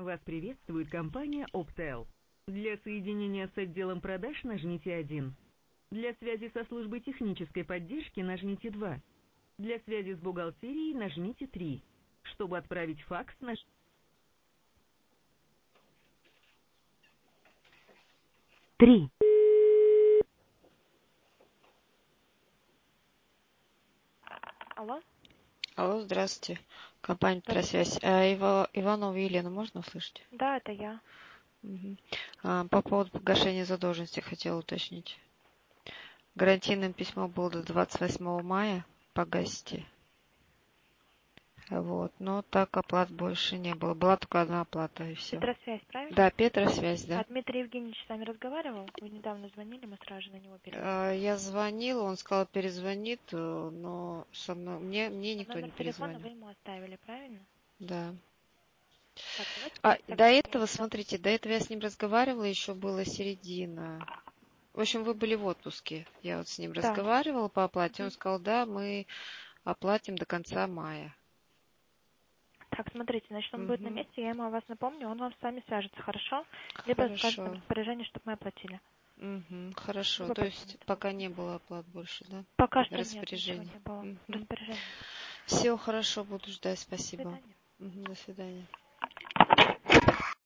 Вас приветствует компания Optel. Для соединения с отделом продаж нажмите 1. Для связи со службой технической поддержки нажмите 2. Для связи с бухгалтерией нажмите 3. Чтобы отправить факс, нажмите 3. Алло? Алло, здравствуйте. Компания «Петросвязь». Иванову Елену можно услышать? Да, это я. Мгм. По поводу погашения задолженности хотела уточнить. Гарантийным письмо было до 28 мая погасите. Вот. Но так оплат больше не было. Была только одна оплата и все. Петросвязь, правильно? Да, Петросвязь, да. А Дмитрий Евгеньевич с вами разговаривал? Вы недавно звонили, мы сразу же на него перезвонили. Я звонила, он сказал, перезвонит, но со мной, мне А никто не номер телефона вы перезвонил. ему оставили, правильно? Да. Так, давайте просто До этого, я смотрите, до этого я с ним разговаривала, еще была середина. В общем, вы были в отпуске. Я вот с ним Да. разговаривала по оплате. Он сказал, да, мы оплатим до конца мая. Так, смотрите, значит, он будет на Мгм. месте, я ему о вас напомню, он вам с вами свяжется, хорошо? Либо скажет на Хорошо. распоряжение, чтобы мы оплатили. Мгм. Хорошо. Либо То есть позвонит. пока не было оплат больше, да? Пока что нет, ничего Распоряжение. не было. Мгм. Распоряжение. Все хорошо, буду ждать. До Спасибо. свидания. Мгм. До свидания.